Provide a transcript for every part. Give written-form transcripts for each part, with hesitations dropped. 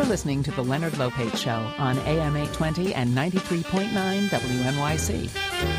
listening to The Leonard Lopate Show on AM 820 and 93.9 WNYC.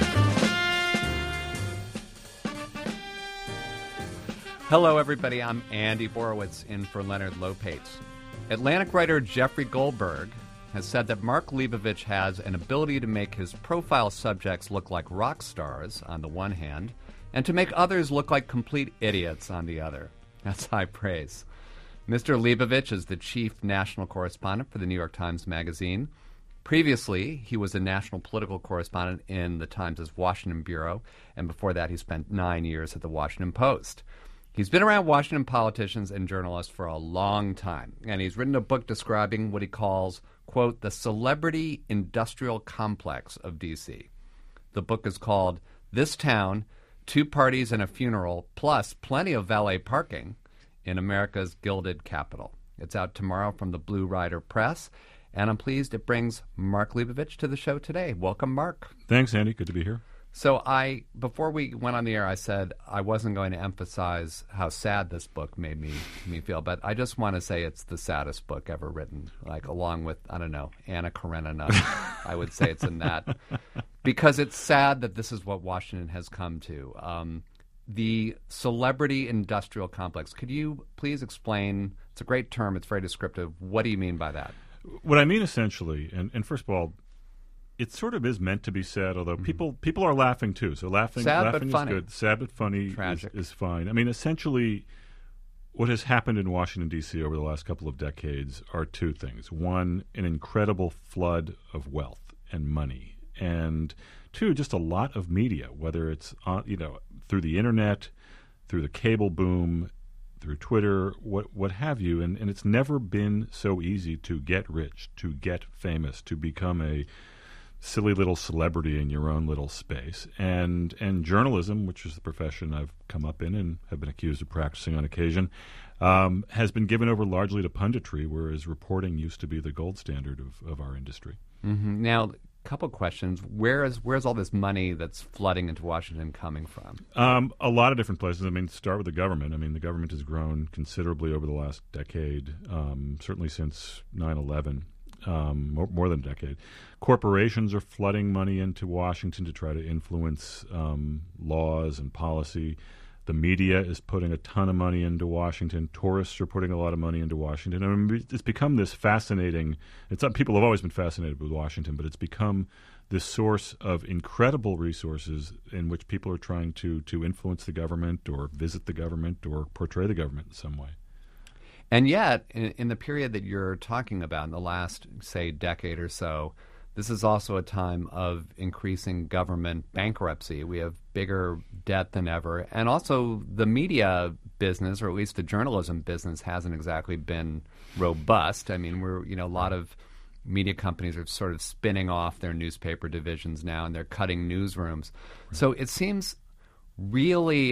Hello, everybody. I'm Andy Borowitz in for Leonard Lopate. Atlantic writer Jeffrey Goldberg has said that Mark Leibovich has an ability to make his profile subjects look like rock stars on the one hand, and to make others look like complete idiots on the other. That's high praise. Mr. Leibovich is the chief national correspondent for the New York Times Magazine. Previously, he was a national political correspondent in the Times' Washington bureau, and before that he spent 9 years at the Washington Post. He's been around Washington politicians and journalists for a long time, and he's written a book describing what he calls, quote, the celebrity industrial complex of D.C. The book is called This Town, 2 Parties and a Funeral, plus plenty of valet parking in America's Gilded Capital. It's out tomorrow from the Blue Rider Press, and I'm pleased it brings Mark Leibovich to the show today. Welcome, Mark. Thanks, Andy. Good to be here. So before we went on the air, I said I wasn't going to emphasize how sad this book made me feel, but I just want to say it's the saddest book ever written, like along with, I don't know, Anna Karenina. I would say it's in that. Because it's sad that this is what Washington has come to. The celebrity industrial complex. Could you please explain? It's a great term. It's very descriptive. What do you mean by that? What I mean essentially, and first of all, it sort of is meant to be sad, although people are laughing too. So laughing but is funny. good. Sad but funny is fine. I mean, essentially, what has happened in Washington, D.C. over the last couple of decades are 2 things. 1, an incredible flood of wealth and money. And 2, just a lot of media, whether it's through the internet, through the cable boom, through Twitter, what have you. And it's never been so easy to get rich, to get famous, to become a silly little celebrity in your own little space. And journalism, which is the profession I've come up in and have been accused of practicing on occasion, has been given over largely to punditry, whereas reporting used to be the gold standard of our industry. Mm-hmm. Now, couple questions. Where's all this money that's flooding into Washington coming from? A lot of different places. I mean, start with the government. I mean, the government has grown considerably over the last decade, certainly since 9/11, more than a decade. Corporations are flooding money into Washington to try to influence laws and policy. The media is putting a ton of money into Washington. Tourists are putting a lot of money into Washington. I mean, it's become this fascinating. People have always been fascinated with Washington, but it's become this source of incredible resources in which people are trying to influence the government or visit the government or portray the government in some way. And yet, in the period that you're talking about, in the last, say, decade or so, this is also a time of increasing government bankruptcy. We have bigger debt than ever. And also the media business, or at least the journalism business, hasn't exactly been robust. I mean, a lot of media companies are sort of spinning off their newspaper divisions now, and they're cutting newsrooms. Right. So it seems really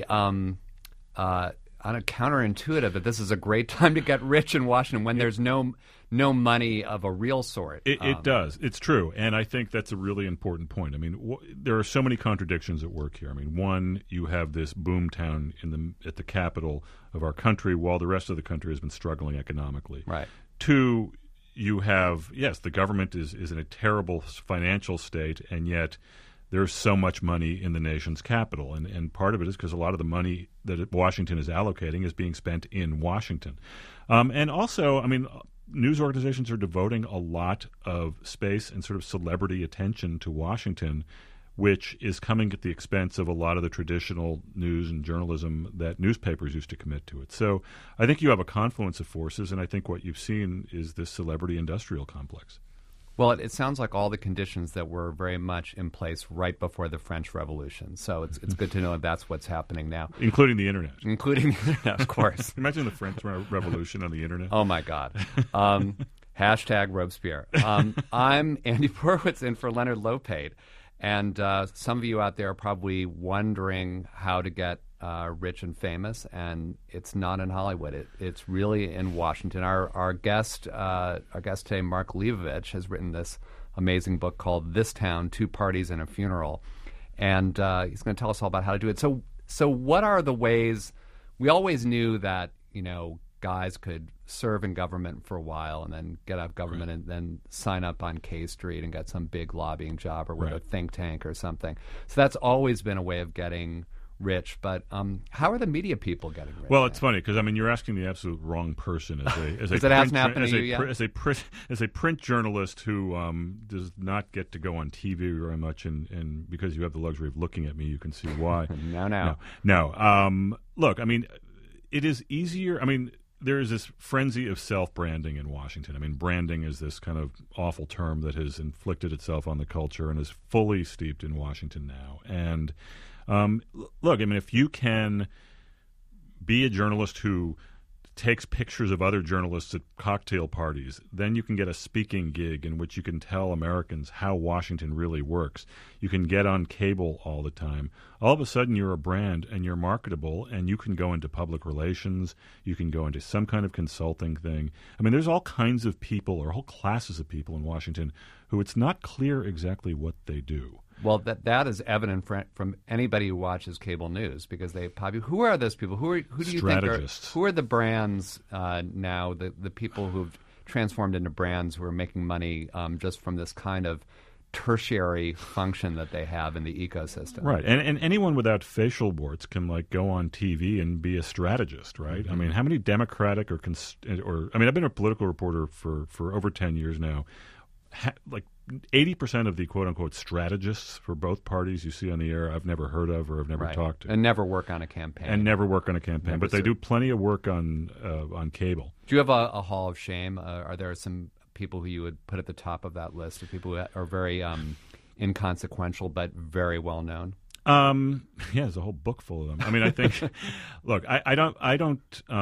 counterintuitive that this is a great time to get rich in Washington when there's no money of a real sort. It does. It's true. And I think that's a really important point. I mean, there are so many contradictions at work here. I mean, 1, you have this boom town at the capital of our country while the rest of the country has been struggling economically. Right. 2, you have, yes, the government is in a terrible financial state, and yet there's so much money in the nation's capital. And part of it is because a lot of the money that Washington is allocating is being spent in Washington. And also, I mean, news organizations are devoting a lot of space and sort of celebrity attention to Washington, which is coming at the expense of a lot of the traditional news and journalism that newspapers used to commit to it. So I think you have a confluence of forces, and I think what you've seen is this celebrity industrial complex. Well, it sounds like all the conditions that were very much in place right before the French Revolution. So it's good to know that that's what's happening now. Including the Internet. Including the Internet, of course. Imagine the French Revolution on the Internet. Oh, my God. Hashtag Robespierre. I'm Andy Borowitz in for Leonard Lopate. And some of you out there are probably wondering how to get rich and famous, and it's not in Hollywood. It's really in Washington. Our guest today, Mark Leibovich, has written this amazing book called This Town, 2 Parties and a Funeral, and he's going to tell us all about how to do it. So what are the ways? We always knew that guys could serve in government for a while and then get out of government and then sign up on K Street and get some big lobbying job or with a think tank or something. So that's always been a way of getting rich. But how are the media people getting rich? Well, it's funny because you're asking the absolute wrong person as a print journalist who does not get to go on TV very much, and because you have the luxury of looking at me, you can see why. No. Look, it is easier. There is this frenzy of self-branding in Washington. Branding is this kind of awful term that has inflicted itself on the culture and is fully steeped in Washington now. And look, if you can be a journalist who takes pictures of other journalists at cocktail parties, then you can get a speaking gig in which you can tell Americans how Washington really works. You can get on cable all the time. All of a sudden you're a brand and you're marketable, and you can go into public relations. You can go into some kind of consulting thing. There's all kinds of people or whole classes of people in Washington who it's not clear exactly what they do. Well, that is evident from anybody who watches cable news, because they probably, who are those people? Who do you think are the brands now? The people who've transformed into brands who are making money just from this kind of tertiary function that they have in the ecosystem. Right, and anyone without facial warts can go on TV and be a strategist, right? Mm-hmm. How many Democratic or I've been a political reporter for over 10 years now. 80% of the quote-unquote strategists for both parties you see on the air I've never heard of or I've never talked to. And never work on a campaign. But they do plenty of work on cable. Do you have a hall of shame? Are there some people who you would put at the top of that list of people who are very inconsequential but very well known? There's a whole book full of them. I think, look, I don't.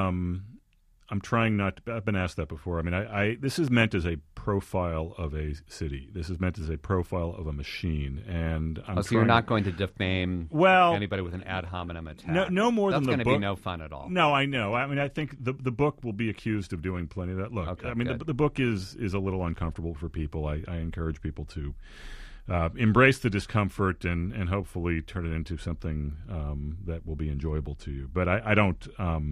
I'm trying not to. I've been asked that before. This is meant as a profile of a city. This is meant as a profile of a machine. And you're not going to defame anybody with an ad hominem attack. No more than the book. That's going to be no fun at all. No, I know. I think the book will be accused of doing plenty of that. Look, the book is a little uncomfortable for people. I encourage people to embrace the discomfort and hopefully turn it into something that will be enjoyable to you. But I don't.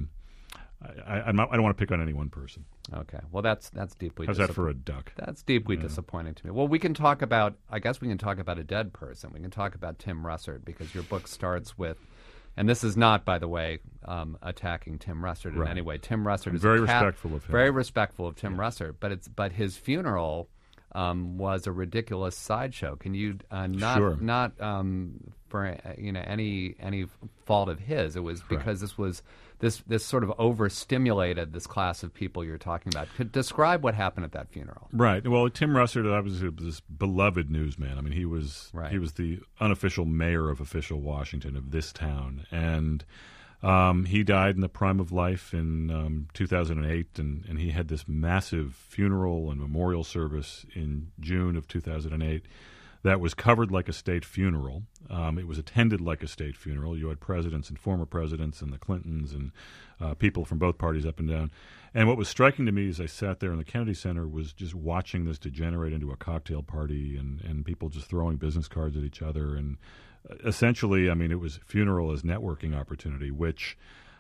I don't want to pick on any one person. Okay. Well, that's deeply. How's that for a duck? That's deeply disappointing to me. Well, we can talk about. I guess we can talk about a dead person. We can talk about Tim Russert, because your book starts with, and this is not, by the way, attacking Tim Russert in any way. Tim Russert is very respectful of him. Very respectful of Tim Russert, but his funeral was a ridiculous sideshow. Can you not for any fault of his? It was because this was this sort of overstimulated this class of people you're talking about. Could describe what happened at that funeral. Right. Well, Tim Russert was this beloved newsman. He was the unofficial mayor of official Washington, of this town, and he died in the prime of life in 2008, and he had this massive funeral and memorial service in June of 2008 that was covered like a state funeral. It was attended like a state funeral. You had presidents and former presidents and the Clintons and people from both parties up and down. And what was striking to me as I sat there in the Kennedy Center was just watching this degenerate into a cocktail party and people just throwing business cards at each other. And essentially, it was funeral as networking opportunity, which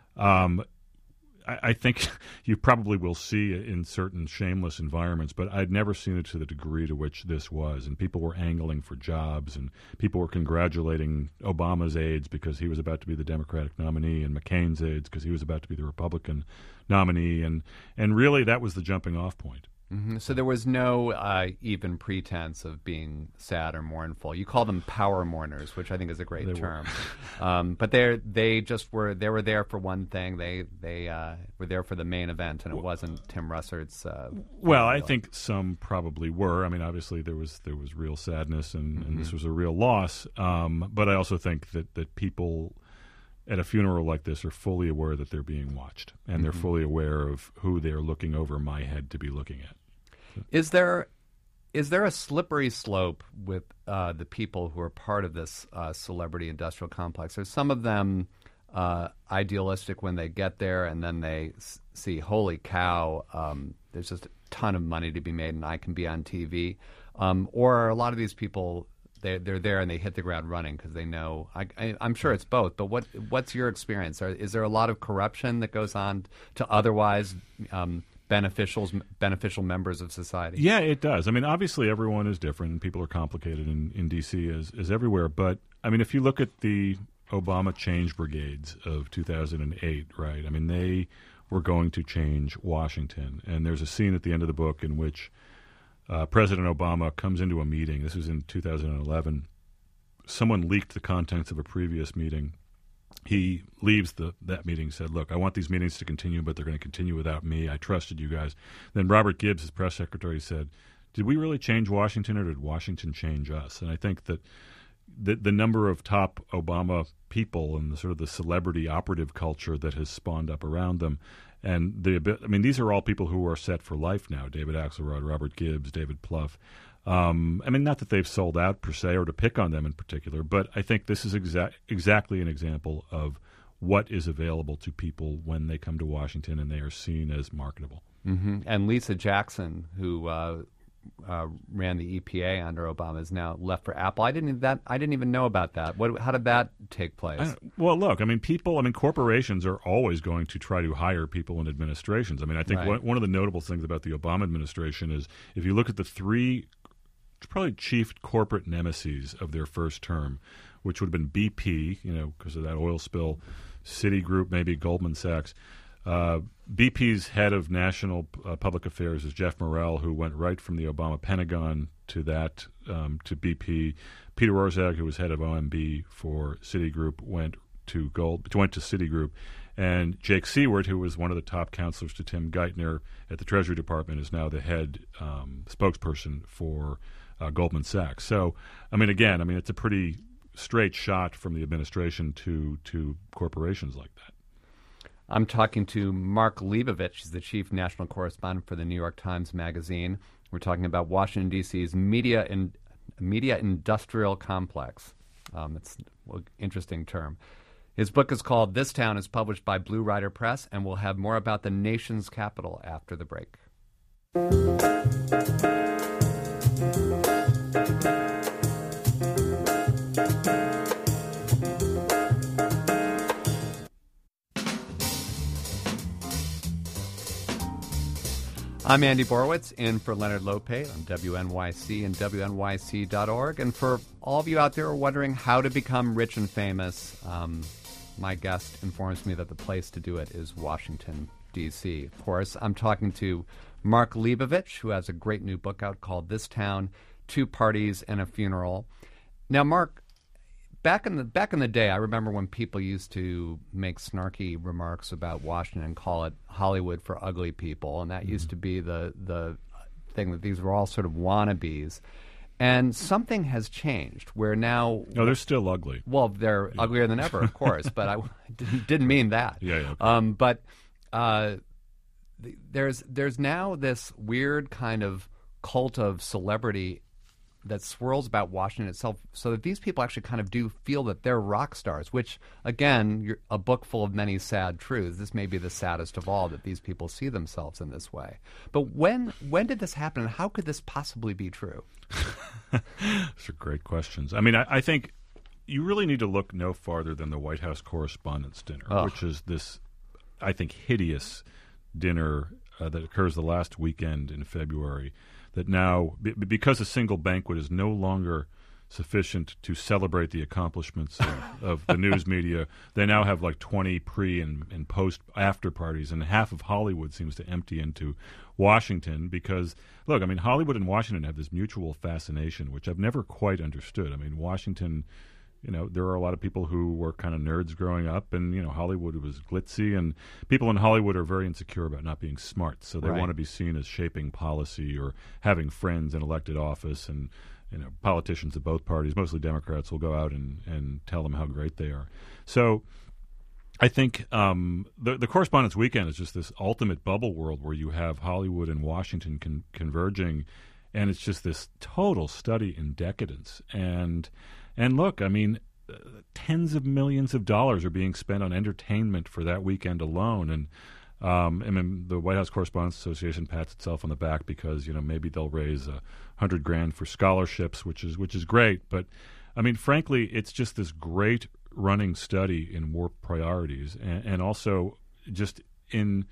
I think you probably will see in certain shameless environments, but I'd never seen it to the degree to which this was. And people were angling for jobs, and people were congratulating Obama's aides because he was about to be the Democratic nominee, and McCain's aides because he was about to be the Republican nominee. And really, that was the jumping off point. Mm-hmm. So there was no even pretense of being sad or mournful. You call them power mourners, which I think is a great term. But they were there for one thing. They were there for the main event, and it wasn't Tim Russert's. I think some probably were. Obviously there was real sadness, and this was a real loss. But I also think that people at a funeral like this are fully aware that they're being watched, and they're fully aware of who they're looking over my head to be looking at. Is there a slippery slope with the people who are part of this celebrity industrial complex? Are some of them idealistic when they get there, and then they see, holy cow, there's just a ton of money to be made, and I can be on TV? Or are a lot of these people they're there and they hit the ground running because they know. I'm sure it's both. But what's your experience? Is there a lot of corruption that goes on to otherwise beneficial members of society? Yeah, it does. I mean, obviously everyone is different. People are complicated in D.C. as everywhere. But I mean, if you look at the Obama change brigades of 2008, right? I mean, they were going to change Washington. And there's a scene at the end of the book in which President Obama comes into a meeting. This was in 2011. Someone leaked the contents of a previous meeting. He leaves that meeting, said, look, I want these meetings to continue, but they're going to continue without me. I trusted you guys. Then Robert Gibbs, his press secretary, said, did we really change Washington or did Washington change us? And I think that the number of top Obama people and the sort of the celebrity operative culture that has spawned up around them, and these are all people who are set for life now. David Axelrod, Robert Gibbs, David Plouffe. Not that they've sold out per se or to pick on them in particular, but I think this is exactly an example of what is available to people when they come to Washington and they are seen as marketable. Mm-hmm. And Lisa Jackson, who ran the EPA under Obama, is now left for Apple. I didn't even know about that. How did that take place? Well, look, corporations are always going to try to hire people in administrations. I mean, I think one of the notable things about the Obama administration is if you look at the three probably chief corporate nemesis of their first term, which would have been BP, because of that oil spill, Citigroup, maybe Goldman Sachs. BP's head of national public affairs is Jeff Morrell, who went right from the Obama Pentagon to BP. Peter Orszag, who was head of OMB for Citigroup, went to Citigroup. And Jake Seward, who was one of the top counselors to Tim Geithner at the Treasury Department, is now the head spokesperson for Goldman Sachs. So, it's a pretty straight shot from the administration to corporations like that. I'm talking to Mark Leibovich. He's the chief national correspondent for the New York Times Magazine. We're talking about Washington, D.C.'s media industrial complex. It's an interesting term. His book is called This Town, is published by Blue Rider Press, and we'll have more about the nation's capital after the break. I'm Andy Borowitz, in for Leonard Lopate on WNYC and WNYC.org. And for all of you out there who are wondering how to become rich and famous, my guest informs me that the place to do it is Washington, D.C. Of course, I'm talking to Mark Leibovich, who has a great new book out called This Town, 2 Parties and a Funeral. Now, Mark, back in the day, I remember when people used to make snarky remarks about Washington and call it Hollywood for ugly people, and that used to be the thing that these were all sort of wannabes. And something has changed where now... No, they're still ugly. Well, they're uglier than ever, of course, but I didn't mean that. Yeah. Okay. There's now this weird kind of cult of celebrity that swirls about Washington itself, so that these people actually kind of do feel that they're rock stars, which, again, you're a book full of many sad truths. This may be the saddest of all, that these people see themselves in this way. But when did this happen, and how could this possibly be true? Those are great questions. I think you really need to look no farther than the White House Correspondents' Dinner, which is this, I think, hideous dinner that occurs the last weekend in February, that now, because a single banquet is no longer sufficient to celebrate the accomplishments of the news media, they now have like 20 pre and post after parties, and half of Hollywood seems to empty into Washington because, look, Hollywood and Washington have this mutual fascination, which I've never quite understood. Washington, there are a lot of people who were kind of nerds growing up, and, Hollywood was glitzy, and people in Hollywood are very insecure about not being smart, so they want to be seen as shaping policy or having friends in elected office, and, politicians of both parties, mostly Democrats, will go out and tell them how great they are. So I think the Correspondents' Weekend is just this ultimate bubble world where you have Hollywood and Washington converging, and it's just this total study in decadence. And look, tens of millions of dollars are being spent on entertainment for that weekend alone. And And then the White House Correspondents Association pats itself on the back because maybe they'll raise $100,000 for scholarships, which is great. But I mean, frankly, it's just this great running study in war priorities, and also just in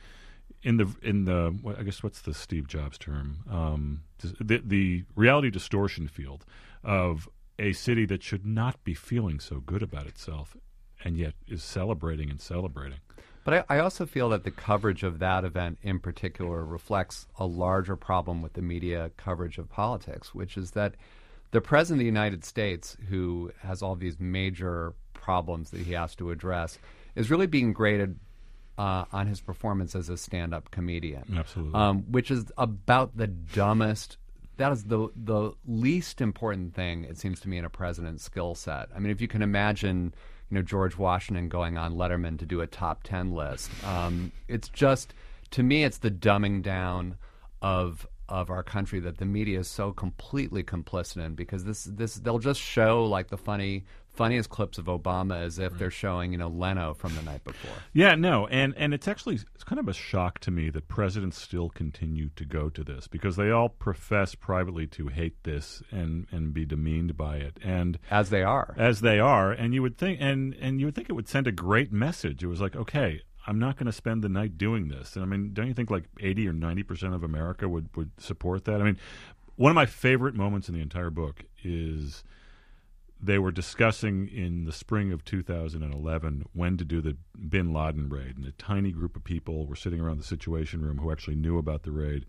the I guess what's the Steve Jobs term, the reality distortion field of a city that should not be feeling so good about itself, and yet is celebrating and celebrating. But I also feel that the coverage of that event in particular reflects a larger problem with the media coverage of politics, which is that the President of the United States, who has all these major problems that he has to address, is really being graded on his performance as a stand-up comedian. Absolutely. Which is about the dumbest. That is the least important thing, it seems to me, in a president's skill set. I mean, if you can imagine, George Washington going on Letterman to do a top 10 list, it's just, to me, it's the dumbing down of our country that the media is so completely complicit in, because this they'll just show like the funniest clips of Obama as if they're showing Leno from the night before. Yeah, no, and it's kind of a shock to me that presidents still continue to go to this, because they all profess privately to hate this and be demeaned by it, and as they are, and you would think it would send a great message. It was like, okay, I'm not going to spend the night doing this. And I mean, don't you think like 80 or 90% of America would support that? I mean, one of my favorite moments in the entire book is they were discussing in the spring of 2011 when to do the bin Laden raid. And a tiny group of people were sitting around the Situation Room who actually knew about the raid.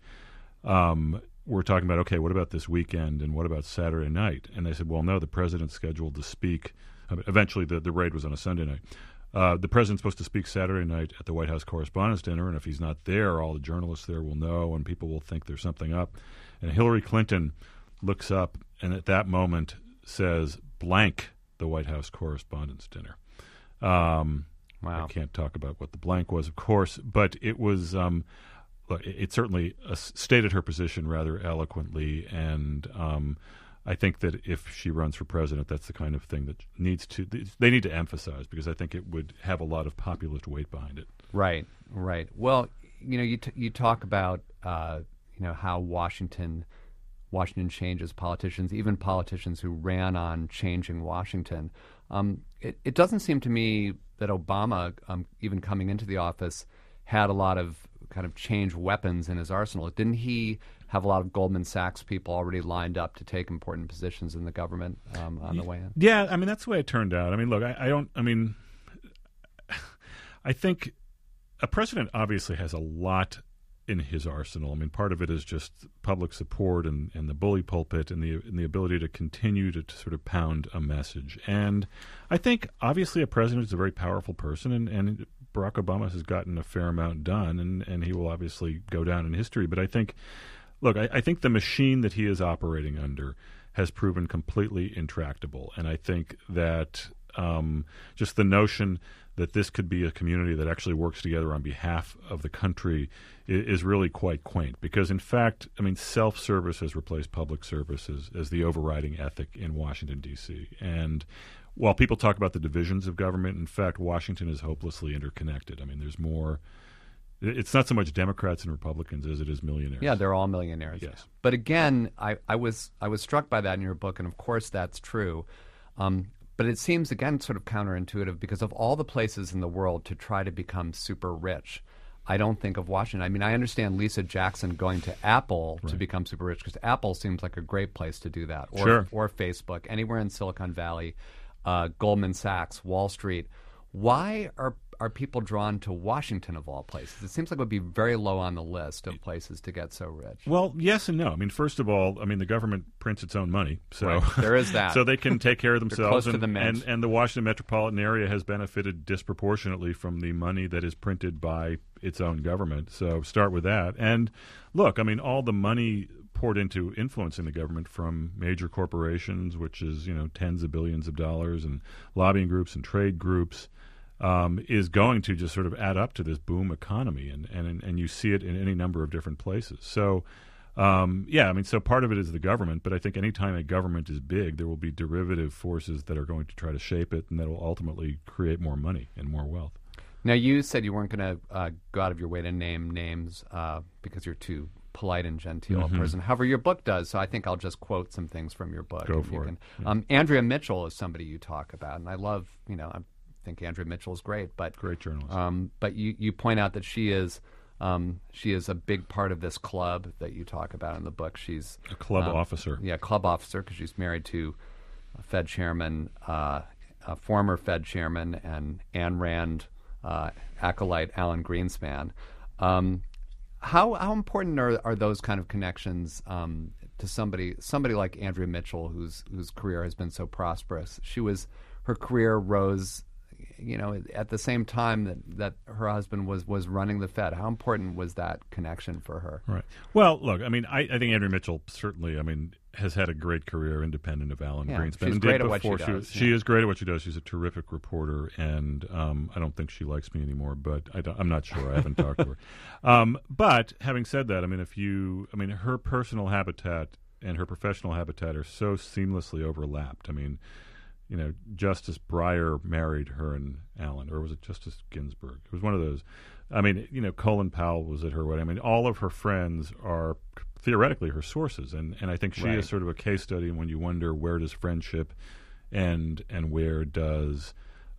We're talking about, okay, what about this weekend and what about Saturday night? And they said, well, no, the president's scheduled to speak. Eventually, the raid was on a Sunday night. The president's supposed to speak Saturday night at the White House Correspondents' Dinner, and if he's not there, all the journalists there will know, and people will think there's something up. And Hillary Clinton looks up and at that moment says, blank the White House Correspondents' Dinner. Wow. I can't talk about what the blank was, of course, but it was it certainly stated her position rather eloquently, and I think that if she runs for president, that's the kind of thing that they need to emphasize, because I think it would have a lot of populist weight behind it. Right. Well, you talk about how Washington changes politicians, even politicians who ran on changing Washington. It doesn't seem to me that Obama, even coming into the office, had a lot of kind of change weapons in his arsenal. Didn't he have a lot of Goldman Sachs people already lined up to take important positions in the government on the way in? Yeah, I mean, that's the way it turned out. I mean, look, I think a president obviously has a lot in his arsenal. I mean, part of it is just public support and the bully pulpit and the ability to continue to sort of pound a message. And I think obviously a president is a very powerful person, and Barack Obama has gotten a fair amount done, and he will obviously go down in history. But I think, look, I think the machine that he is operating under has proven completely intractable. And I think that just the notion that this could be a community that actually works together on behalf of the country is really quite quaint, because, in fact, I mean, self-service has replaced public service as the overriding ethic in Washington, D.C. And while people talk about the divisions of government, in fact, Washington is hopelessly interconnected. I mean, there's more. It's not so much Democrats and Republicans as it is millionaires. Yeah, they're all millionaires. Yes. But again, I was struck by that in your book, and of course that's true. But it seems, again, sort of counterintuitive, because of all the places in the world to try to become super rich, I don't think of Washington. I mean, I understand Lisa Jackson going to Apple to become super rich, because Apple seems like a great place to do that. Or Facebook, anywhere in Silicon Valley, Goldman Sachs, Wall Street. Why are people drawn to Washington of all places? It seems like it would be very low on the list of places to get so rich. Well, yes and no. I mean, first of all, I mean, the government prints its own money, so right. There is that. So they can take care of themselves. Close to the mint. And the Washington metropolitan area has benefited disproportionately from the money that is printed by its own government. So start with that. And look, I mean, all the money poured into influencing the government from major corporations, which is, tens of billions of dollars, and lobbying groups and trade groups, is going to just sort of add up to this boom economy, and you see it in any number of different places. So, so part of it is the government, but I think anytime a government is big, there will be derivative forces that are going to try to shape it, and that will ultimately create more money and more wealth. Now, you said you weren't going to go out of your way to name names because you're too polite and genteel a person. However, your book does, so I think I'll just quote some things from your book. Go for it. Andrea Mitchell is somebody you talk about, and I love, I think Andrea Mitchell is great. But great journalist. But you point out that she is a big part of this club that you talk about in the book. She's a club officer. Yeah, club officer, because she's married to a Fed chairman, a former Fed chairman, and Ayn Rand acolyte Alan Greenspan. How important are those kind of connections to somebody like Andrea Mitchell, whose career has been so prosperous? Her career rose, at the same time that her husband was running the Fed. How important was that connection for her? Right. Well, look, I mean, I think Andrea Mitchell certainly, has had a great career independent of Alan Greenspan. She's great at what she does. She is great at what she does. She's a terrific reporter, and I don't think she likes me anymore, but I'm not sure. I haven't talked to her. But having said that, her personal habitat and her professional habitat are so seamlessly overlapped. Justice Breyer married her and Alan, or was it Justice Ginsburg? It was one of those. Colin Powell was at her wedding. All of her friends are theoretically her sources, and I think she is sort of a case study when you wonder, where does friendship end and where does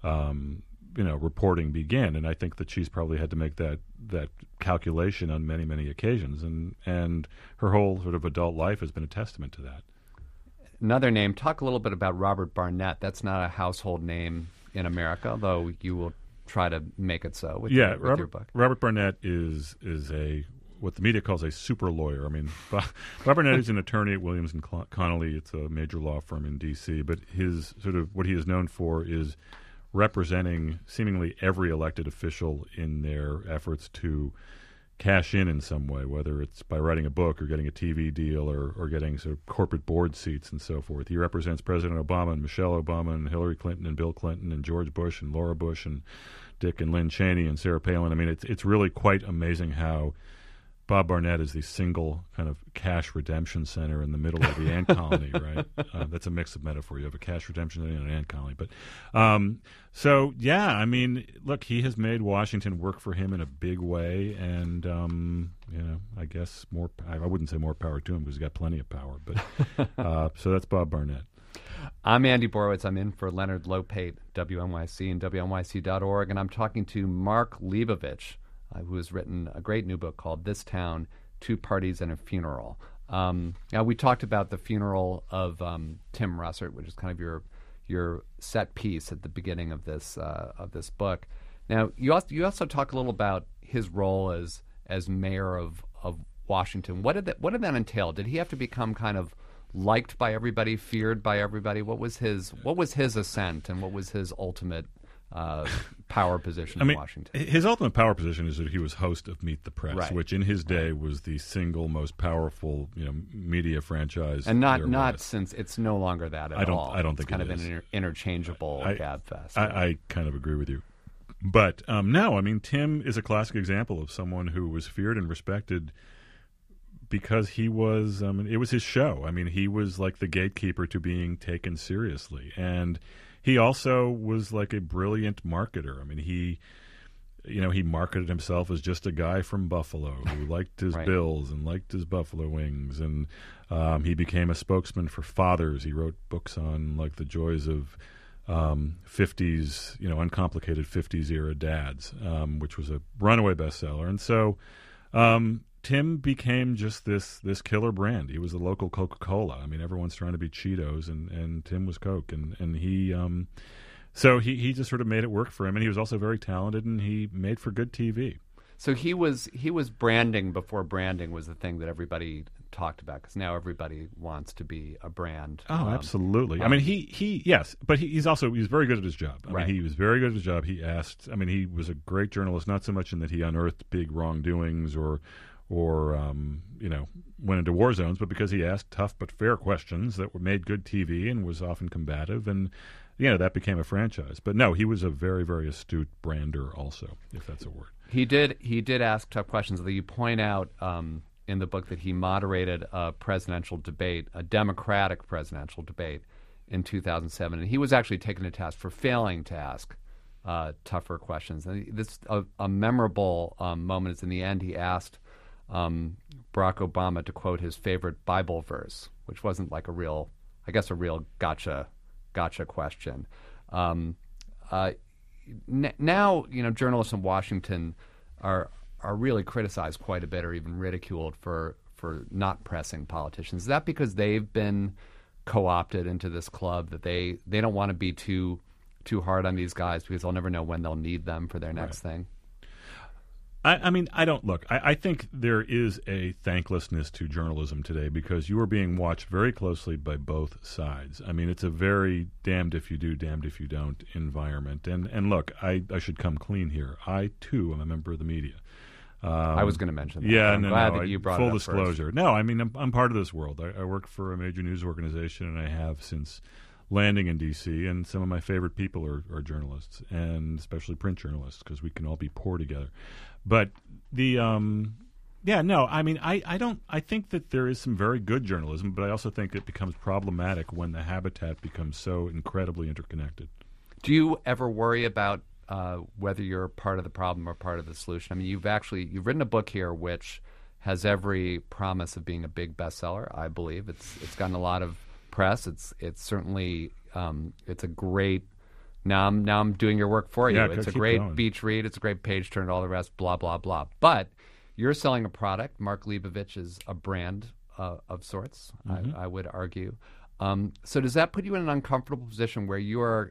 reporting begin? And I think that she's probably had to make that calculation on many, many occasions, and her whole sort of adult life has been a testament to that. Another name, talk a little bit about Robert Barnett. That's not a household name in America, although you will try to make it so with your book. Robert Barnett is what the media calls a super lawyer. Bob Barnett is an attorney at Williams and Connolly. It's a major law firm in D.C., but his sort of what he is known for is representing seemingly every elected official in their efforts to cash in some way, whether it's by writing a book or getting a TV deal or getting sort of corporate board seats and so forth. He represents President Obama and Michelle Obama and Hillary Clinton and Bill Clinton and George Bush and Laura Bush and Dick and Lynn Cheney and Sarah Palin. It's really quite amazing how Bob Barnett is the single kind of cash redemption center in the middle of the ant colony, right? That's a mix of metaphor. You have a cash redemption center and an ant colony. But look, he has made Washington work for him in a big way, and I guess I wouldn't say more power to him because he's got plenty of power. But so that's Bob Barnett. I'm Andy Borowitz. I'm in for Leonard Lopate, WNYC and WNYC.org, and I'm talking to Mark Leibovich, who has written a great new book called This Town, 2 Parties and a Funeral. Now, we talked about the funeral of Tim Russert, which is kind of your set piece at the beginning of this book. Now, you also talk a little about his role as mayor of Washington. What did that entail? Did he have to become kind of liked by everybody, feared by everybody? What was his ascent, and what was his ultimate power position in Washington? His ultimate power position is that he was host of Meet the Press, right, which in his day was the single most powerful media franchise. And not since it's no longer that at all. I don't think it's it kind is. of an interchangeable gabfest. I kind of agree with you. But no, Tim is a classic example of someone who was feared and respected because he was, it was his show. He was like the gatekeeper to being taken seriously. And he also was like a brilliant marketer. He marketed himself as just a guy from Buffalo who liked his right, Bills and liked his buffalo wings. And he became a spokesman for fathers. He wrote books on like the joys of 50s, uncomplicated 50s era dads, which was a runaway bestseller. And so Tim became just this killer brand. He was the local Coca-Cola. Everyone's trying to be Cheetos, and Tim was Coke, and he so he just sort of made it work for him. And he was also very talented, and he made for good TV. So he was branding before branding was the thing that everybody talked about, because now everybody wants to be a brand. Oh, absolutely. Yes, but he's very good at his job. Right. He was very good at his job. He asked. He was a great journalist, not so much in that he unearthed big wrongdoings or went into war zones, but because he asked tough but fair questions that made good TV and was often combative, and that became a franchise. But no, he was a very, very astute brander also, if that's a word. He did ask tough questions. You point out in the book that he moderated a presidential debate, a Democratic presidential debate in 2007, and he was actually taken to task for failing to ask tougher questions. And this a memorable moment is in the end. He asked Barack Obama to quote his favorite Bible verse, which wasn't like a real gotcha question. Now, journalists in Washington are really criticized quite a bit, or even ridiculed for not pressing politicians. Is that because they've been co-opted into this club, that they don't want to be too hard on these guys because they'll never know when they'll need them for their next thing? I mean, I don't look. I think there is a thanklessness to journalism today because you are being watched very closely by both sides. I mean, it's a very damned if you do, damned if you don't environment. And look, I should come clean here. I, too, am a member of the media. I was going to mention that. Yeah, I'm glad that you brought it up full disclosure. First. No, I mean, I'm part of this world. I work for a major news organization, and I have since landing in D.C., and some of my favorite people are journalists, and especially print journalists, because we can all be poor together. But I think that there is some very good journalism, but I also think it becomes problematic when the habitat becomes so incredibly interconnected. Do you ever worry about whether you're part of the problem or part of the solution? I mean, you've written a book here which has every promise of being a big bestseller. I believe it's gotten a lot of press. It's certainly it's a great. Now I'm doing your work for you. Yeah, it's a great going. beach read. It's a great page turn. All the rest, blah blah blah. But you're selling a product. Mark Leibovich is a brand of sorts. Mm-hmm. I would argue. So does that put you in an uncomfortable position where you're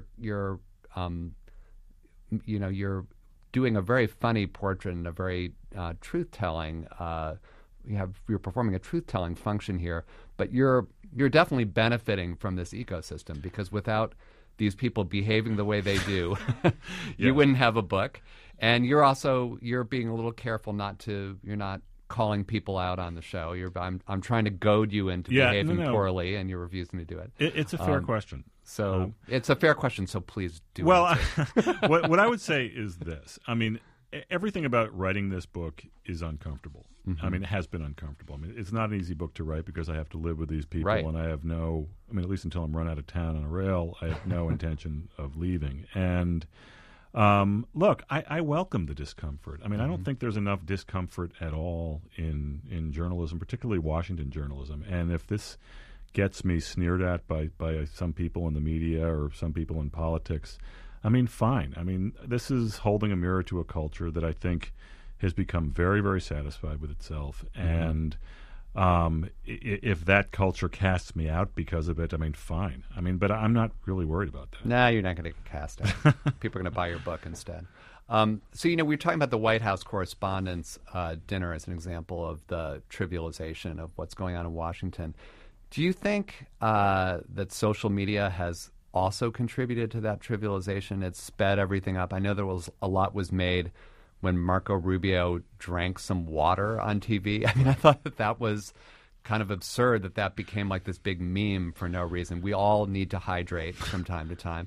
doing a very funny portrait and a very truth-telling. You're performing a truth-telling function here, but you're definitely benefiting from this ecosystem, because without these people behaving the way they do, you wouldn't have a book. And you're being a little careful you're not calling people out on the show. I'm trying to goad you into behaving poorly, and you're refusing to do it. It's a fair question. So it's a fair question, so please do. Well, what I would say is this. I mean, everything about writing this book is uncomfortable. Mm-hmm. I mean, it has been uncomfortable. I mean, it's not an easy book to write because I have to live with these people, and I have at least until I'm run out of town on a rail, I have no intention of leaving. And look, I welcome the discomfort. I mean, I don't think there's enough discomfort at all in journalism, particularly Washington journalism. And if this gets me sneered at by some people in the media or some people in politics, I mean, fine. I mean, this is holding a mirror to a culture that I think has become very, very satisfied with itself. Mm-hmm. And if that culture casts me out because of it, I mean, fine. I mean, but I'm not really worried about that. No, you're not going to get cast out. People are going to buy your book instead. So, we were talking about the White House Correspondents' Dinner as an example of the trivialization of what's going on in Washington. Do you think that social media has also contributed to that trivialization? It's sped everything up. I know a lot was made when Marco Rubio drank some water on TV. I mean, I thought that was kind of absurd that became like this big meme for no reason. We all need to hydrate from time to time.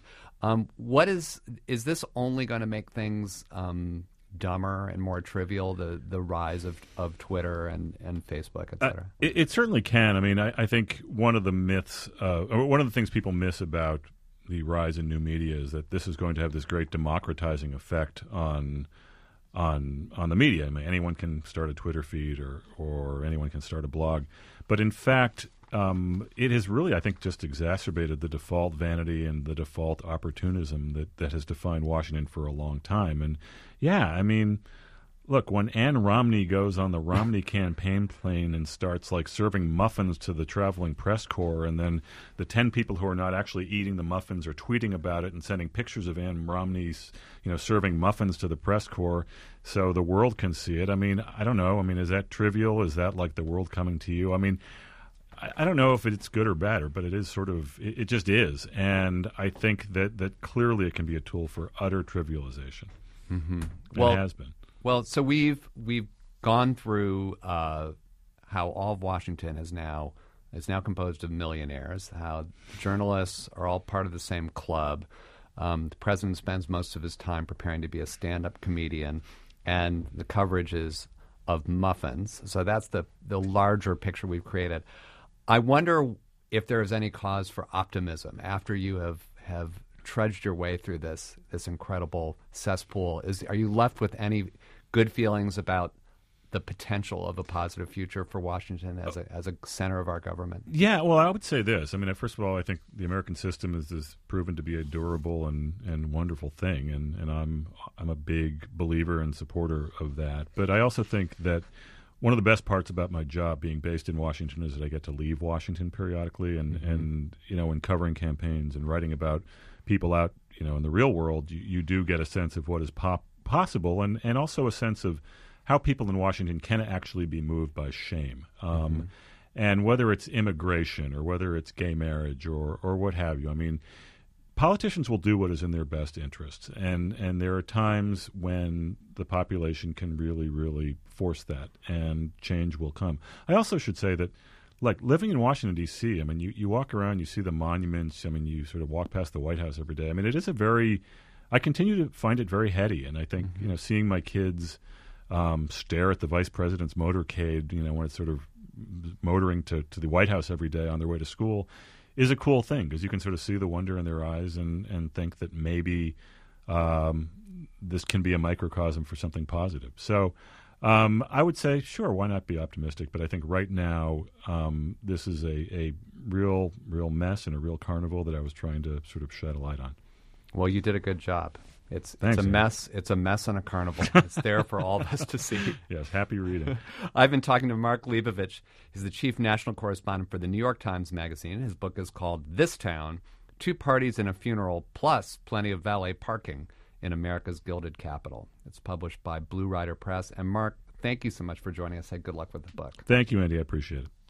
Is this only going to make things dumber and more trivial, the rise of Twitter and Facebook, et cetera? It certainly can. I mean, I think one of the myths, or one of the things people miss about the rise in new media is that this is going to have this great democratizing effect on the media. I mean, anyone can start a Twitter feed or anyone can start a blog. But in fact, it has really, I think, just exacerbated the default vanity and the default opportunism that has defined Washington for a long time. And yeah, I mean, look, when Ann Romney goes on the Romney campaign plane and starts like serving muffins to the traveling press corps, and then the 10 people who are not actually eating the muffins are tweeting about it and sending pictures of Ann Romney's, serving muffins to the press corps so the world can see it. I mean, I don't know. I mean, is that trivial? Is that like the world coming to you? I mean, I don't know if it's good or bad, but it is sort of, it just is. And I think that clearly it can be a tool for utter trivialization. Mm-hmm. It has been. Well, so we've gone through how all of Washington is now composed of millionaires, how journalists are all part of the same club. The president spends most of his time preparing to be a stand-up comedian, and the coverage is of muffins. So that's the larger picture we've created. I wonder if there is any cause for optimism after you have trudged your way through this incredible cesspool, are you left with any good feelings about the potential of a positive future for Washington as a center of our government? Yeah, well, I would say this. I mean, first of all, I think the American system is proven to be a durable and wonderful thing, and I'm a big believer and supporter of that. But I also think that one of the best parts about my job being based in Washington is that I get to leave Washington periodically, and in covering campaigns and writing about people out, in the real world, you do get a sense of what is possible, and also a sense of how people in Washington can actually be moved by shame. And whether it's immigration or whether it's gay marriage or what have you. I mean, politicians will do what is in their best interests, and there are times when the population can really, really force that, and change will come. I also should say that, like, living in Washington, D.C., I mean, you walk around, you see the monuments, I mean, you sort of walk past the White House every day. I mean, it is I continue to find it very heady, and I think, seeing my kids stare at the vice president's motorcade, when it's sort of motoring to the White House every day on their way to school, is a cool thing, because you can sort of see the wonder in their eyes and think that maybe this can be a microcosm for something positive. So I would say, sure, why not be optimistic? But I think right now this is a real mess and a real carnival that I was trying to sort of shed a light on. Well, you did a good job. It's a mess. It's a mess and a carnival. It's there for all of us to see. Yes, happy reading. I've been talking to Mark Leibovich. He's the chief national correspondent for the New York Times Magazine. His book is called This Town, 2 Parties and a Funeral, plus Plenty of Valet Parking in America's Gilded Capital. It's published by Blue Rider Press. And Mark, thank you so much for joining us. Good luck with the book. Thank you, Andy. I appreciate it.